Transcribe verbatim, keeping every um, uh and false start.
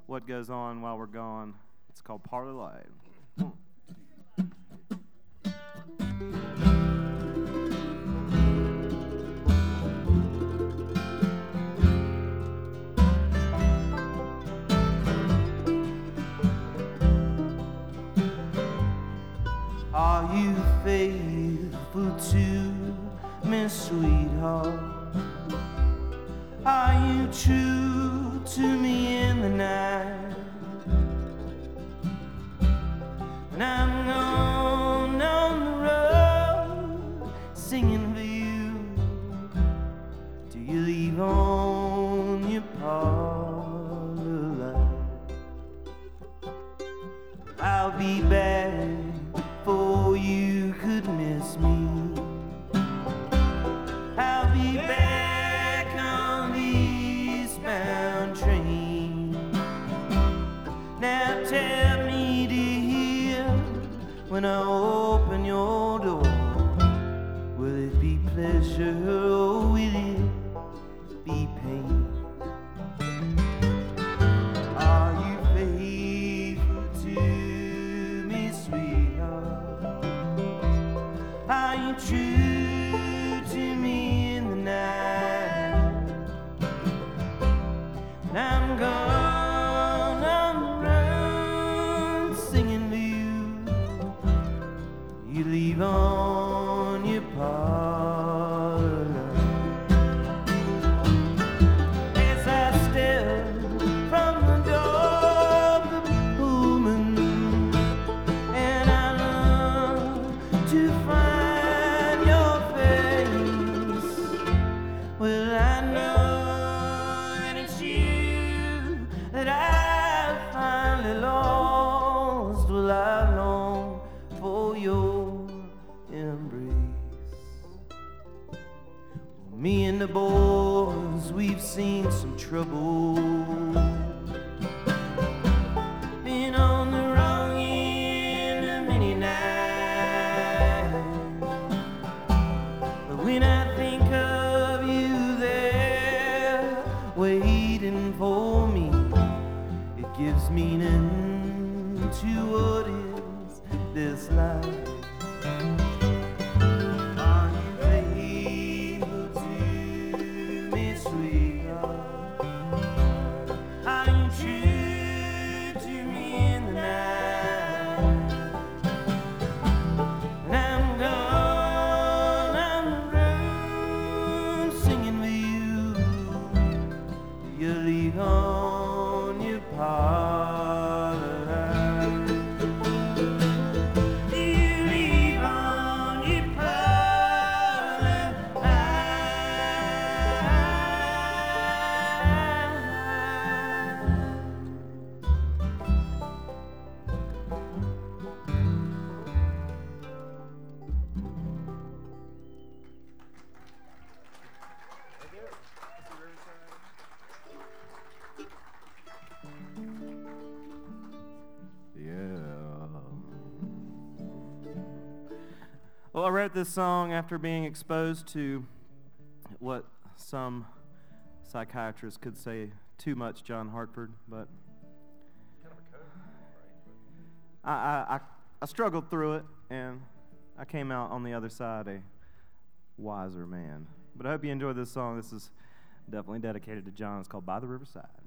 what goes on while we're gone. It's called Part of Life. Are you faithful to me, sweetheart? Are you true to me in the night? When I'm gone on the road, singing for you, do you leave on your parlor light? I'll be back before you could miss me. I'll be back on the eastbound train. Now tell me, dear, when I open your door, will it be pleasure or will it be pain? Are you faithful to me, sweetheart? Are you true to me in the night? And I'm gone on the road, singing to you. You leave on your parlor light. As I step from the door of the Pullman, and I long to find your face, well, I know that it's you that I finally lost. Well, I long for your embrace. Me and the boys, we've seen some trouble. Been on the wrong end of many nights. But when I think of you there, waiting for me, it gives meaning to what is this life. Are you faithful to me, sweetheart? Are you true to me in the night? And I'm gone on the road, singing with you. You leave on your parlor light. You leave on your parlor Well, I wrote this song after being exposed to what some psychiatrists could say too much John Hartford, but Kind of a code, right? I, I, I, I struggled through it, and I came out on the other side a wiser man. But I hope you enjoyed this song. This is definitely dedicated to John. It's called By the Riverside.